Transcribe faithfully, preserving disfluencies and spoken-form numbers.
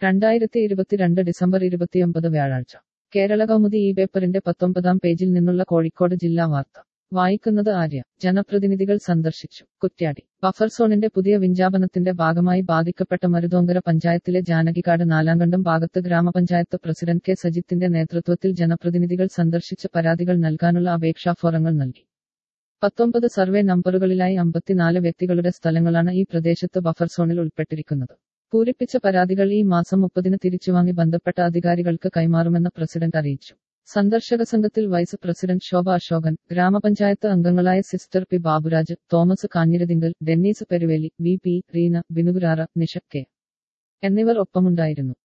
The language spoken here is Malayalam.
രണ്ടായിരത്തി ഇരുപത്തിരണ്ട് ഡിസംബർ ഇരുപത്തിയൊമ്പത് വ്യാഴാഴ്ച കേരള കൗമുദി ഈ പേപ്പറിന്റെ പത്തൊമ്പതാം പേജിൽ നിന്നുള്ള കോഴിക്കോട് ജില്ലാ വാർത്ത വായിക്കുന്നത് ആര്യ. ജനപ്രതിനിധികൾ സന്ദർശിച്ചു കുറ്റ്യാടി. ബഫർ സോണിന്റെ പുതിയ വിജ്ഞാപനത്തിന്റെ ഭാഗമായി ബാധിക്കപ്പെട്ട മരുതോങ്കര പഞ്ചായത്തിലെ ജാനകിക്കാട് നാലാങ്കണ്ടം ഭാഗത്ത് ഗ്രാമപഞ്ചായത്ത് പ്രസിഡന്റ് കെ സജിത്തിന്റെ നേതൃത്വത്തിൽ ജനപ്രതിനിധികൾ സന്ദർശിച്ച് പരാതികൾ നൽകാനുള്ള അപേക്ഷാ ഫോറങ്ങൾ നൽകി. പത്തൊമ്പത് സർവേ നമ്പറുകളിലായി അമ്പത്തിനാല് വ്യക്തികളുടെ സ്ഥലങ്ങളാണ് ഈ പ്രദേശത്ത് ബഫർ സോണിൽ ഉൾപ്പെട്ടിരിക്കുന്നത്. പൂരിപ്പിച്ച പരാതികൾ ഈ മാസം മുപ്പതിന് തിരിച്ചുവാങ്ങി ബന്ധപ്പെട്ട അധികാരികൾക്ക് കൈമാറുമെന്ന് പ്രസിഡന്റ് അറിയിച്ചു. സന്ദർശക സംഘത്തിൽ വൈസ് പ്രസിഡന്റ് ശോഭ അശോകൻ, ഗ്രാമപഞ്ചായത്ത് അംഗങ്ങളായ sister P Baburaj, Thomas Kanjirathinkal, Dennis Peruveli, V P Reena, Binukurara, Nisha K എന്നിവർ ഒപ്പമുണ്ടായിരുന്നു.